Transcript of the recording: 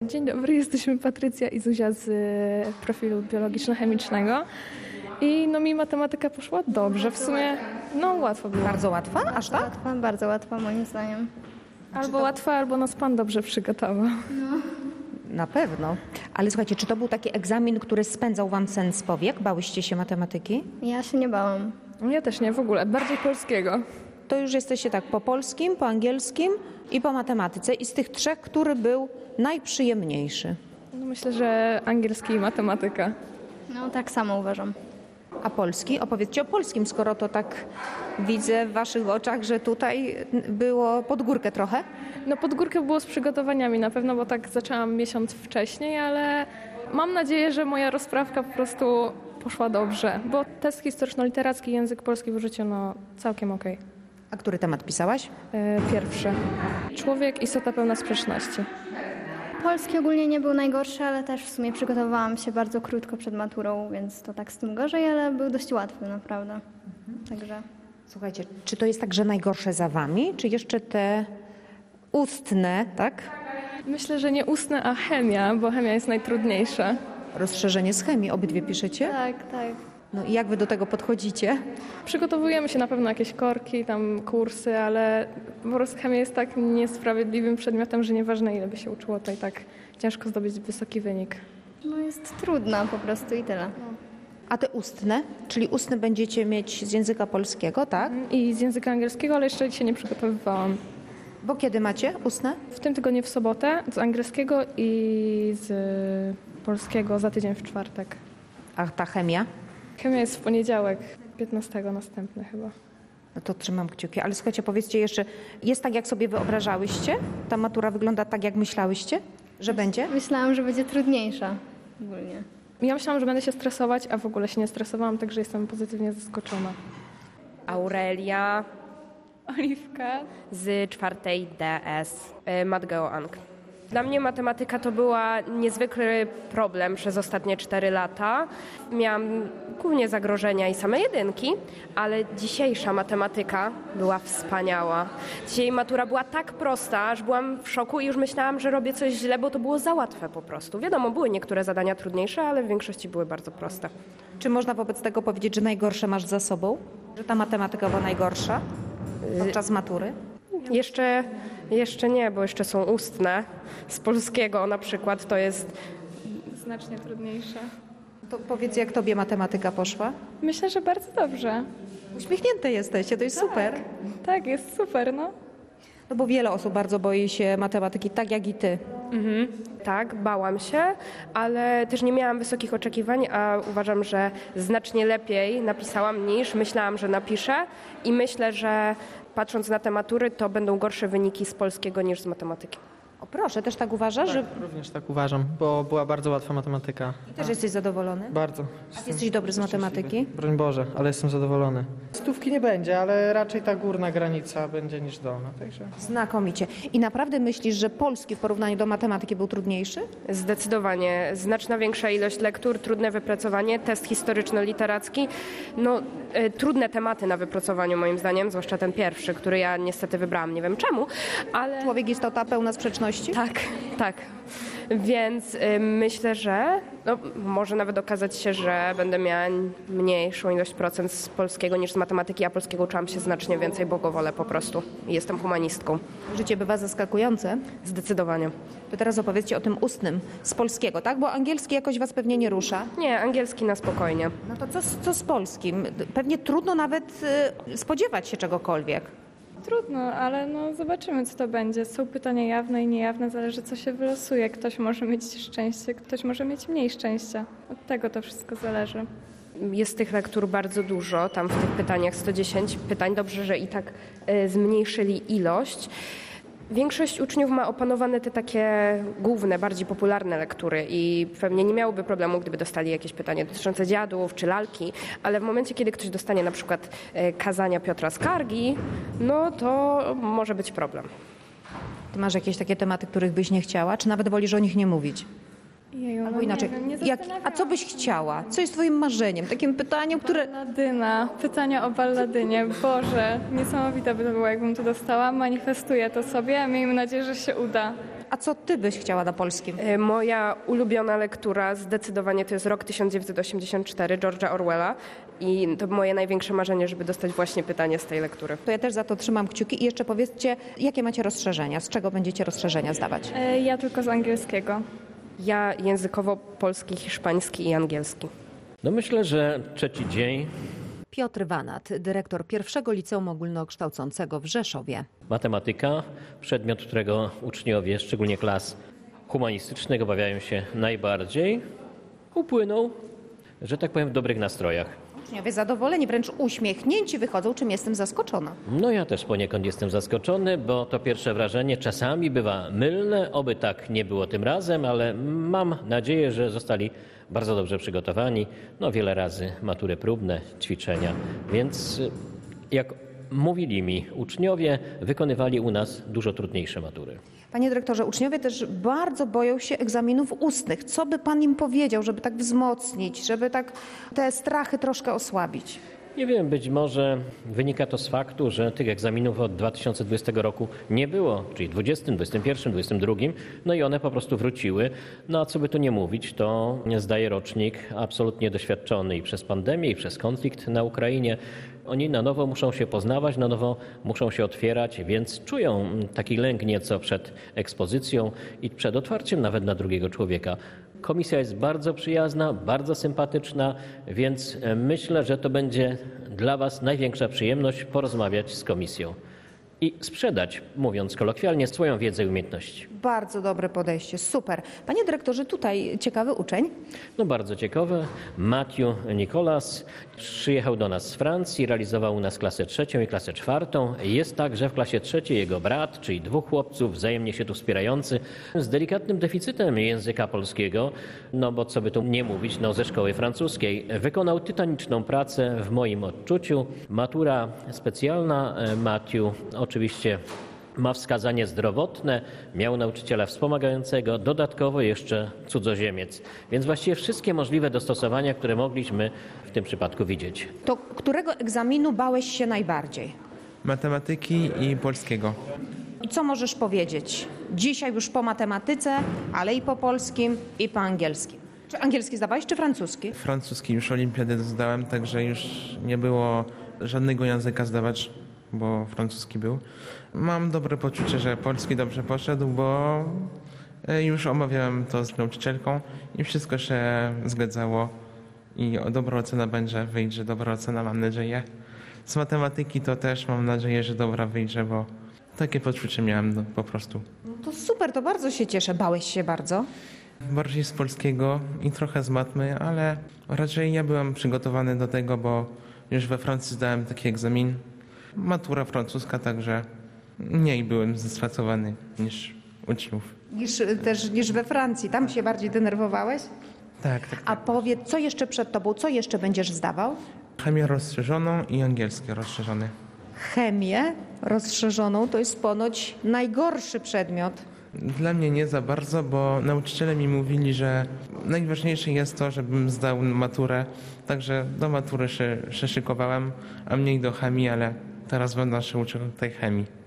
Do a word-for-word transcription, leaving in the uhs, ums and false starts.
Dzień dobry, jesteśmy Patrycja i Zuzia z e, profilu biologiczno-chemicznego. I no mi matematyka poszła dobrze, w sumie no łatwo było. Bardzo łatwa? Aż tak? Łatwa, bardzo łatwa moim zdaniem. Albo łatwa, albo nas Pan dobrze przygotował. Na pewno. Ale słuchajcie, czy to był taki egzamin, który spędzał wam sen z powiek? Bałyście się matematyki? Ja się nie bałam. Ja też nie, w ogóle, bardziej polskiego. To już jesteście tak po polskim, po angielskim i po matematyce. I z tych trzech, który był najprzyjemniejszy? No myślę, że angielski i matematyka. No tak samo uważam. A polski? Opowiedzcie o polskim, skoro to tak widzę w waszych oczach, że tutaj było pod górkę trochę. No pod górkę było z przygotowaniami na pewno, bo tak zaczęłam miesiąc wcześniej, ale mam nadzieję, że moja rozprawka po prostu poszła dobrze, bo test historyczno-literacki, język polski w życiu, no całkiem okej. A który temat pisałaś? E, Pierwszy. Człowiek, istota pełna sprzeczności. Polski ogólnie nie był najgorszy, ale też w sumie przygotowałam się bardzo krótko przed maturą, więc to tak z tym gorzej, ale był dość łatwy naprawdę. Także Słuchajcie, czy to jest tak, że najgorsze za wami, czy jeszcze te ustne, tak? Myślę, że nie ustne, a chemia, bo chemia jest najtrudniejsza. Rozszerzenie z chemii, obydwie piszecie? tak, tak. No i jak wy do tego podchodzicie? Przygotowujemy się na pewno jakieś korki, tam kursy, ale po prostu chemia jest tak niesprawiedliwym przedmiotem, że nieważne ile by się uczyło, to i tak ciężko zdobyć wysoki wynik. No jest trudna po prostu i tyle. A te ustne, czyli ustne będziecie mieć z języka polskiego, tak? I z języka angielskiego, ale jeszcze się nie przygotowywałam. Bo kiedy macie ustne? W tym tygodniu w sobotę z angielskiego i z polskiego za tydzień w czwartek. A ta chemia? Chemia jest w poniedziałek, piętnastego następny chyba. No to trzymam kciuki. Ale słuchajcie, powiedzcie jeszcze, jest tak, jak sobie wyobrażałyście? Ta matura wygląda tak, jak myślałyście, że będzie? Myślałam, że będzie trudniejsza ogólnie. Ja myślałam, że będę się stresować, a w ogóle się nie stresowałam, także jestem pozytywnie zaskoczona. Aurelia Oliwka. z czwartej D S, y, Matgeo Ang. Dla mnie matematyka to była niezwykły problem przez ostatnie cztery lata. Miałam głównie zagrożenia i same jedynki, ale dzisiejsza matematyka była wspaniała. Dzisiaj matura była tak prosta, że byłam w szoku i już myślałam, że robię coś źle, bo to było za łatwe po prostu. Wiadomo, były niektóre zadania trudniejsze, ale w większości były bardzo proste. Czy można wobec tego powiedzieć, że najgorsze masz za sobą? Że ta matematyka była najgorsza podczas matury? Jeszcze, jeszcze nie, bo jeszcze są ustne. Z polskiego na przykład to jest Znacznie trudniejsza. To powiedz, jak tobie matematyka poszła? Myślę, że bardzo dobrze. Uśmiechnięte jesteście, to jest super. Tak, jest super, no. No bo wiele osób bardzo boi się matematyki, tak jak i ty. tak, bałam się, ale też nie miałam wysokich oczekiwań, a uważam, że znacznie lepiej napisałam niż myślałam, że napiszę i myślę, że patrząc na te matury, to będą gorsze wyniki z polskiego niż z matematyki. O proszę, też tak uważasz, że Również tak uważam, bo była bardzo łatwa matematyka. też jesteś zadowolony? Bardzo. Jesteś dobry z matematyki? Broń Boże, ale jestem zadowolony. Stówki nie będzie, ale raczej ta górna granica będzie niż dolna, także... Znakomicie. I naprawdę myślisz, że polski w porównaniu do matematyki był trudniejszy? Zdecydowanie. Znaczna większa ilość lektur, trudne wypracowanie, test historyczno-literacki. No, e, trudne tematy na wypracowaniu moim zdaniem, zwłaszcza ten pierwszy, który ja niestety wybrałam, nie wiem czemu, ale... Człowiek istota pełna sprzeczności? Tak, tak. Więc y, myślę, że no, może nawet okazać się, że będę miała mniejszą ilość procent z polskiego niż z matematyki. Ja polskiego uczyłam się znacznie więcej, bo go wolę po prostu. I jestem humanistką. Życie bywa zaskakujące. Zdecydowanie. To teraz opowiedzcie o tym ustnym z polskiego, tak? Bo angielski jakoś was pewnie nie rusza. Nie, angielski na spokojnie. No to co, z- co z polskim? Pewnie trudno nawet y, spodziewać się czegokolwiek. Trudno, ale no zobaczymy, co to będzie. Są pytania jawne i niejawne, zależy, co się wylosuje. Ktoś może mieć szczęście, ktoś może mieć mniej szczęścia. Od tego to wszystko zależy. Jest tych lektur bardzo dużo, tam w tych pytaniach sto dziesięć pytań. Dobrze, że i tak y, zmniejszyli ilość. Większość uczniów ma opanowane te takie główne, bardziej popularne lektury i pewnie nie miałoby problemu, gdyby dostali jakieś pytanie dotyczące dziadów czy lalki, ale w momencie, kiedy ktoś dostanie na przykład e, kazania Piotra Skargi, no to może być problem. Ty masz jakieś takie tematy, których byś nie chciała, czy nawet wolisz o nich nie mówić? Jeju, Albo no inaczej, nie wiem, nie jak, a co byś chciała? Co jest twoim marzeniem? Takim pytaniem, które... Balladyna, pytania o balladynie. Boże, niesamowite by to było, jakbym to dostała. Manifestuję to sobie, a miejmy nadzieję, że się uda. A co ty byś chciała na polskim? E, Moja ulubiona lektura zdecydowanie to jest Rok tysiąc dziewięćset osiemdziesiąt cztery George'a Orwella i to moje największe marzenie, żeby dostać właśnie pytanie z tej lektury. To ja też za to trzymam kciuki i jeszcze powiedzcie, jakie macie rozszerzenia, z czego będziecie rozszerzenia zdawać? E, Ja tylko z angielskiego. Ja językowo polski, hiszpański i angielski. No myślę, że trzeci dzień Piotr Wanat, dyrektor pierwszego liceum ogólnokształcącego w Rzeszowie. matematyka, przedmiot, którego uczniowie, szczególnie klas humanistycznych, obawiają się najbardziej, upłynął, że tak powiem, w dobrych nastrojach. Uczniowie zadowoleni, wręcz uśmiechnięci wychodzą, czym jestem zaskoczona. No ja też poniekąd jestem zaskoczony, bo to pierwsze wrażenie czasami bywa mylne, oby tak nie było tym razem, ale mam nadzieję, że zostali bardzo dobrze przygotowani. No wiele razy matury próbne, ćwiczenia, więc y, jak mówili mi uczniowie, wykonywali u nas dużo trudniejsze matury. Panie dyrektorze, uczniowie też bardzo boją się egzaminów ustnych. Co by pan im powiedział, żeby tak wzmocnić, żeby tak te strachy troszkę osłabić? Nie wiem, być może wynika to z faktu, że tych egzaminów od dwa tysiące dwudziestego roku nie było, czyli dwudziestym, dwudziestym pierwszym, dwudziestym drugim, no i one po prostu wróciły. No a co by tu nie mówić, to zdaje rocznik absolutnie doświadczony i przez pandemię, i przez konflikt na Ukrainie. Oni na nowo muszą się poznawać, na nowo muszą się otwierać, więc czują taki lęk nieco przed ekspozycją i przed otwarciem nawet na drugiego człowieka. Komisja jest bardzo przyjazna, bardzo sympatyczna, więc myślę, że to będzie dla Was największa przyjemność porozmawiać z komisją i sprzedać, mówiąc kolokwialnie, swoją wiedzę i umiejętności. Bardzo dobre podejście, super. Panie dyrektorze, tutaj ciekawy uczeń. No bardzo ciekawe. Matthew Nicolas przyjechał do nas z Francji, realizował u nas klasę trzecią i klasę czwartą. Jest także w klasie trzeciej jego brat, czyli dwóch chłopców wzajemnie się tu wspierający, z delikatnym deficytem języka polskiego, no bo co by tu nie mówić, no ze szkoły francuskiej. Wykonał tytaniczną pracę w moim odczuciu. Matura specjalna Matthew oczywiście ma wskazanie zdrowotne, miał nauczyciela wspomagającego, dodatkowo jeszcze cudzoziemiec. Więc właściwie wszystkie możliwe dostosowania, które mogliśmy w tym przypadku widzieć. To którego egzaminu bałeś się najbardziej? Matematyki i polskiego. I co możesz powiedzieć? Dzisiaj już po matematyce, ale i po polskim, i po angielskim. Czy angielski zdawałeś, czy francuski? Francuski już olimpiadę zdałem, także już nie było żadnego języka zdawać, bo francuski był. Mam dobre poczucie, że polski dobrze poszedł, bo już omawiałem to z nauczycielką i wszystko się zgadzało i dobra ocena będzie, wyjdzie dobra ocena, mam nadzieję. Z matematyki to też mam nadzieję, że dobra wyjdzie, bo takie poczucie miałem no, po prostu. No to super, to bardzo się cieszę. Bałeś się bardzo? Bardziej z polskiego i trochę z matmy, ale raczej ja byłem przygotowany do tego, bo już we Francji zdałem taki egzamin. Matura francuska, także mniej byłem zestresowany niż uczniów. Niż, też niż we Francji. Tam się bardziej denerwowałeś? Tak, tak. A powiedz, co jeszcze przed tobą, co jeszcze będziesz zdawał? Chemię rozszerzoną i angielski rozszerzony. Chemię rozszerzoną to jest ponoć najgorszy przedmiot. Dla mnie nie za bardzo, bo nauczyciele mi mówili, że najważniejsze jest to, żebym zdał maturę. Także do matury się, się szykowałem, a mniej do chemii, ale teraz będę się uczył tej chemii.